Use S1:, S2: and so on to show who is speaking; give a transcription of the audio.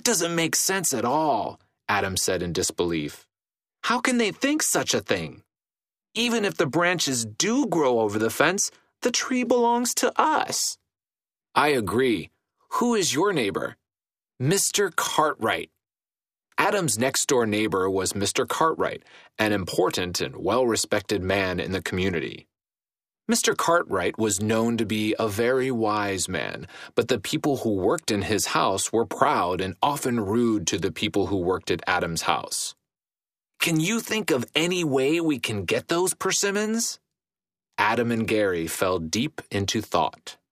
S1: doesn't make sense at all, Adam said in disbelief. How can they think such a thing? Even if the branches do grow over the fence, the tree belongs to us. I agree. Who is your neighbor? Mr. Cartwright. Adam's next-door neighbor was Mr. Cartwright, an important and well-respected man in the community. Mr. Cartwright was known to be a very wise man, but the people who worked in his house were proud and often rude to the people who worked at Adam's house. Can you think of any way we can get those persimmons? Adam and Gary fell deep into thought.